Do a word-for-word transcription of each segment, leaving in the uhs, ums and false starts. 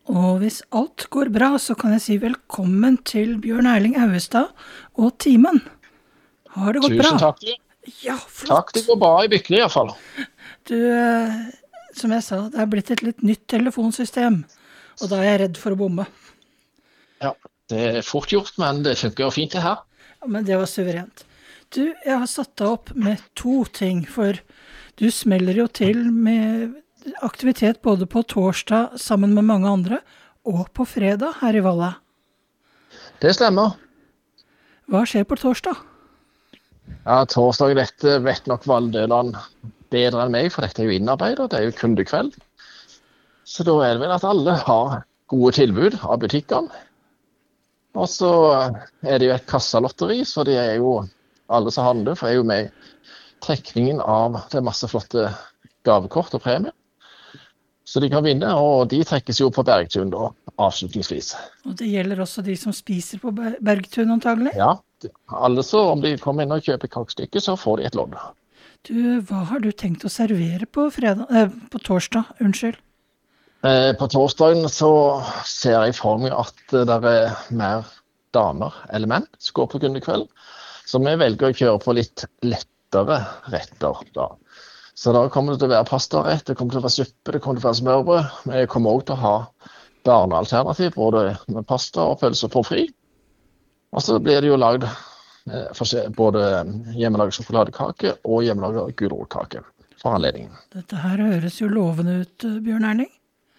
Og hvis alt går bra, så kan jeg si velkommen til Bjørn Erling Auestad og teamen. Har det gått bra? Tusen takk. Ja, flott. Takk, det går bra i Bykle i hvert fall. Du, eh, som jeg sa, det er blitt et litt nytt telefonsystem, og da er jeg redd for å bomme. Ja, det er fort gjort, men det funker jo fint det her. Ja, men det var suverent. Du, jeg har satt deg opp med to ting, for du smeller jo til med aktivitet både på torsdag sammen med mange andre, og på fredag her i Valle. Det stemmer. Hva skjer på torsdag? Ja, torsdag dette vet nok Valldøland bedre enn meg, for dette er jo innarbeidet, det er jo kundekveld. Så da er det vel at alle har gode tilbud av butikkene. Og så er det jo et kassalotteri, så det er jo alle som handler, for det er jo med i trekningen av det masse flotte gavekort og premier. Så de kan vinne, og de trekkes jo på Bergtun da, avslutningsvis. Og det gjelder også de som spiser på Ber- Bergtun antagelig? Ja, alle så om de kommer inn og kjøper kakestykke, så får de et lodd. Du, hva har du tenkt å servere på, fredag, eh, på torsdag? Unnskyld. Eh, på torsdagen så ser jeg for meg at det er mer damer eller menn som går på kundekveld. Så vi velger å kjøre på litt lettere retter da. Så da kommer det til å være pastarett, det kommer til å være suppe, det kommer til å være smørbrød. Men jeg kommer også til å ha barnealternativ, både med pasta og pølser på fri. Og så blir det jo lagd eh, forskjell- både hjemmelaget sjokoladekake og hjemmelaget gulrotkake for anledningen. Dette her høres jo lovende ut, eh, Bjørn Erling.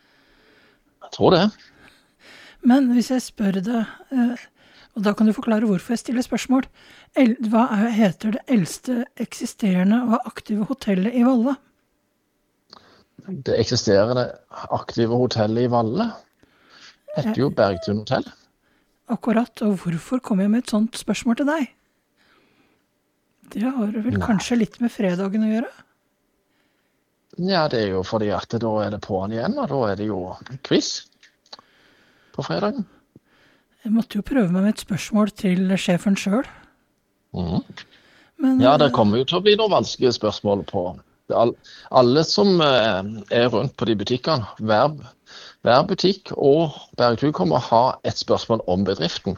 Jeg tror det. Men hvis jeg spør deg, eh, og da kan du forklare hvorfor jeg stiller spørsmål, el- hva er, heter det eldste eksisterende og aktive hotellet i Valle? Det eksisterende aktive hotellet i Valle heter jo Bergtun hotell. Akkurat, og hvorfor kom jeg med et sånt spørsmål til deg? Det har vel Nei. kanskje litt med fredagen å gjøre? Ja, det er jo fordi at da er det på'n igjen, og da er det jo quiz på fredagen. Jeg måtte jo prøve meg med et spørsmål til sjefen selv. Mhm. Men, Ja, det kommer jo til å bli noen vanskelige spørsmål på all, alle som eh, er rundt på de butikkene. Hver, hver butikk og Bergtun kommer å ha et spørsmål om bedriften.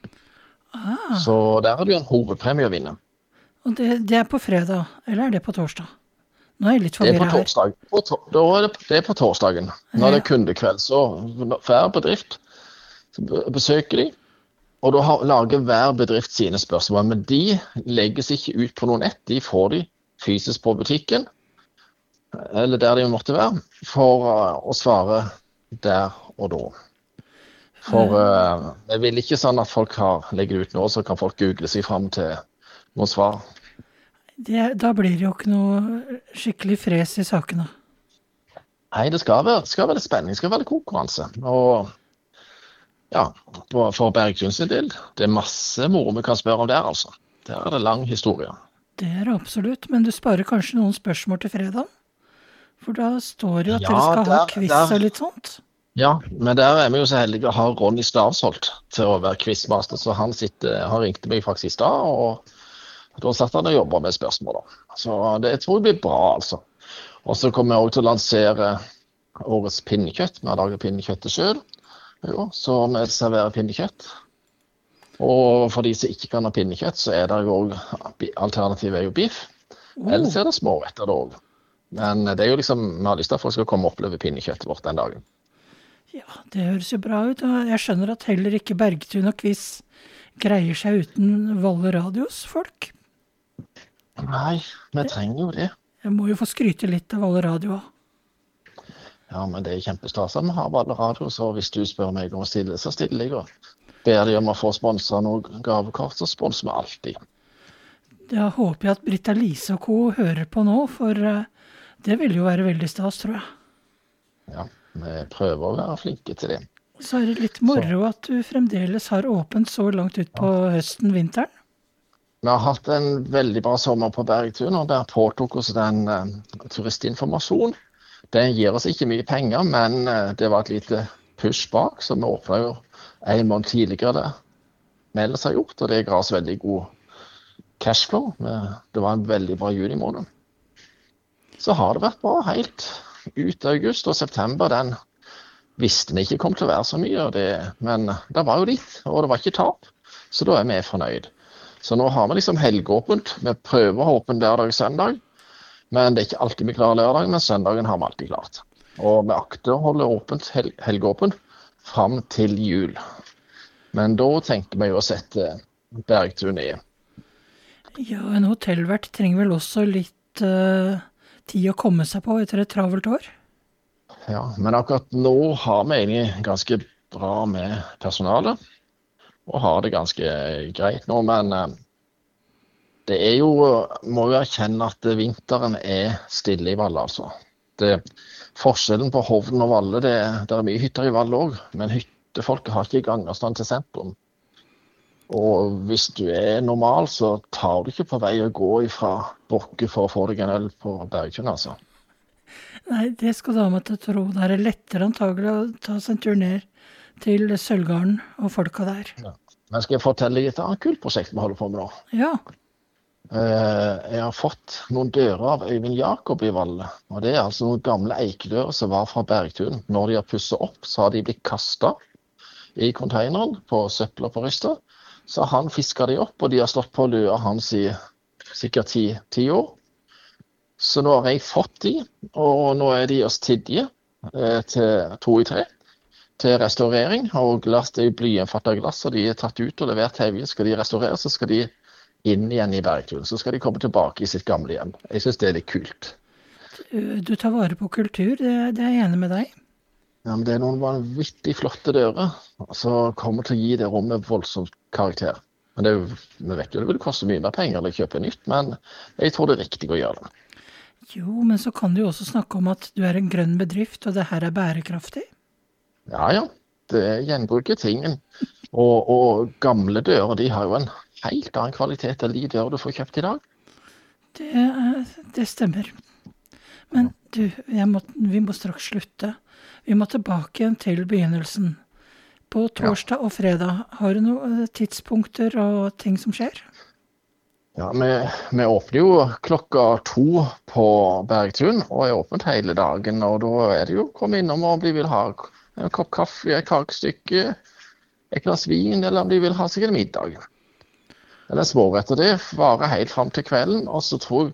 ah, Så der er det jo en hovedpremie å vinne. og det, det er på fredag, eller er det på torsdag? Nå er jeg litt Det er på forvirret her. torsdag. På to, da er det, det er på torsdagen. Når det er kundekveld, så hver bedrift så be- besøker de. Og da har, lager hver bedrift sine spørsmål, men de legges ikke ut på noe nett. De får de fysisk på butikken, eller der de måtte være, for uh, å svare der og da. For uh, jeg vil ikke sånn at folk har legger ut nå, så kan folk google seg frem til noen svar. Det, da blir det jo ikke noe skikkelig fres i sakene. Nei, det skal være, skal være litt spenning, det skal være litt konkurranse. Og ja, for for Bergtun sin del, det er masse moro vi kan spørre om der, altså. Der er det lang historie. Det er det absolutt, men du sparer kanskje noen spørsmål til fredag? For da står det jo at Ja, dere skal ha der- quiz der- og litt sånt. Ja, men der er vi jo så heldige å ha Ronny Stavsholt til å være quizmaster, så han sitter, han ringte meg faktisk i stad, og da satt han og jobbet med spørsmål da. Så det jeg tror jeg blir bra, altså. Og så kommer jeg også til å lansere årets pinnekjøtt. Vi har laget pinnekjøttet selv, jo, så vi serverer pinnekjøtt. Og for de som ikke kan ha pinnekjøtt, så er det jo også, alternativet er jo biff. Oh, Ellers er det småretter da også. Men det er jo liksom, vi har lyst til at folk skal komme og oppleve pinnekjøttet vårt den dagen. ja, det høres jo bra ut. Og jeg skjønner at heller ikke Bergtun og quiz greier seg uten Valle Radios folk. Nei, vi trenger jo det. Jeg må jo få skryte litt av Valle Radio også. Ja, men det er kjempestas at vi har Valle Radio, så hvis du spør meg om å stille, så stiller jeg. Og ber de om å få sponset noen gavekort, så sponser vi alltid. Da håper jeg at Britta Lise og co. hører på nå, for eh, det vil jo være veldig stas, tror jeg. Ja, vi prøver å være flinke til det. Så er det litt moro at du fremdeles har åpent så langt ut på høsten, vinteren. Vi har hatt en veldig bra sommer på Bergtun, og der påtok oss den uh, turistinformasjon. Det gir oss ikke mye penger, men uh, det var et lite push bak, så vi åpnet jo en måned tidligere det vi ellers har gjort, og det ga oss veldig god cashflow. Det var en veldig bra juni måned. Så har det vært bra helt ut august, og september den visste vi ikke kom til å være så mye, det, men det var jo litt, og det var ikke tap. Så da er vi fornøyd. Så nå har vi liksom helgåpent. Vi prøver å ha åpent lørdag og søndag, men det er ikke alltid vi klarer lørdag, men søndagen har vi alltid klart. Og vi akter å holde åpent, hel helgåpent fram til jul. Men da tenker vi jo å sette Bergtun ned. Ja, en hotellvert trenger vel også litt uh, tid å komme seg på etter et travelt år? Ja, men akkurat nå har vi egentlig ganske bra med personalet, og har det ganske greit nå, men uh, det er jo, må jo erkjenne at vinteren er stille i Valle, altså. Det, forskjellen på Hovden og Valle, det, det er mye hytter i Valle også, men hyttefolket har ikke gangavstand til sentrum. Og hvis du er normal, så tar du ikke på vei å gå ifra Brokke for å få deg en øl på Bergtun, altså. Nei, det skal du ha meg til å tro. Det er lettere antagelig å ta seg en tur ned til Sølvgarden og folka der. Ja. Men skal jeg fortelle litt av et kult prosjekt vi holder på med nå? Ja. Jeg har fått noen dører av Øyvind Jakob i Valle. Og det er altså noen gamle eikedører som var fra Bergtun. Når de har pusset opp, så har de blitt kastet i containeren på søppel og på ryster. Så han fisket de opp, og de har stått på løa hans i sikkert ti, ti år. Så nå har jeg fått de, og nå er de hos Tidje eh, til to i tre, til restaurering. Og glass, det er jo blyanfattet glass, og de er tatt ut og levert til Evje. Skal de restaurere, så skal de inn igjen i Bergtun. Så skal de komme tilbake i sitt gamle hjem. Jeg synes det er litt kult. Du tar vare på kultur, det, det er jeg enig med deg. Ja, men det er noen vanvittig flotte dører som kommer til å gi det rommet voldsomt karakter. Men det er jo, vi vet jo det vil koste mye mer penger å kjøpe nytt, men jeg tror det er riktig å gjøre det. Jo, men så kan du jo også snakke om at du er en grønn bedrift, og det her er bærekraftig. Ja, ja. Det er gjenbruket tingen. Og, og gamle dører, de har jo en helt annen kvalitet enn de dører du får kjøpt i dag. Det, det stemmer. Men du, jeg må, vi må straks slutte. Vi må tilbake igjen til begynnelsen. På torsdag og fredag, har du noen tidspunkter og ting som skjer? Ja, vi, vi åpner jo klokka to på Bergtun, og er åpent hele dagen. Og da er det jo å komme innom om de vil ha en kopp kaffe, et kakestykke, et glass vin, eller om de vil ha seg en middag. Eller småretter. Det varer helt frem til kvelden, og så tror jeg,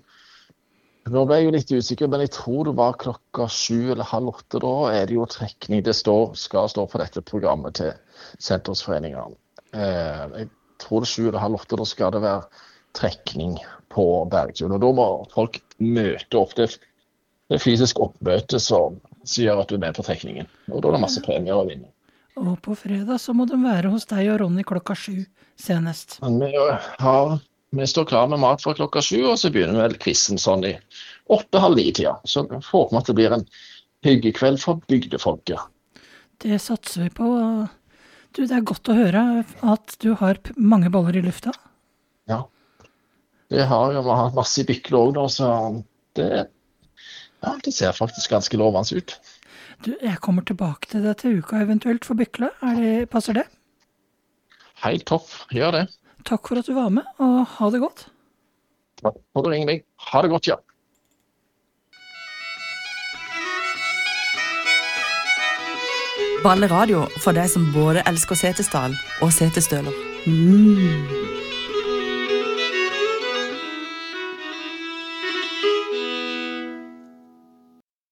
nå ble jeg jo litt usikker, men jeg tror det var klokka sju eller halv åtte. Da er det jo trekning. Det står, skal stå på dette programmet til sentrumsforeningene. Eh, jeg tror det er sju eller halv åtte, da skal det være trekning på Bergtun. Og da må folk møte opp. Det, det er fysisk oppmøte som, som gjør at du er med på trekningen. Og da er det masse premier å vinne. Og på fredag så må de være hos deg og Ronny klokka sju senest. Men vi har... Vi står klar med mat fra klokka sju, og så begynner vi vel quizen sånn i åtte, halv ni tida. Så jeg håper at det blir en hyggekveld for bygdefolket. Det satser vi på. Du, det er godt å høre at du har mange baller i lufta. Ja, det har jo vi har masse i Bykle også da, så det, ja, det ser faktisk ganske lovende ut. Du, jeg kommer tilbake til deg til uka eventuelt for Bykle. Er det, passer det? Helt topp, gjør det. Takk for at du var med, og ha det godt. Takk for at du ringer meg. Ha det godt, ja. Valle Radio for deg som både elsker Setesdal og Setesdøler. Mm.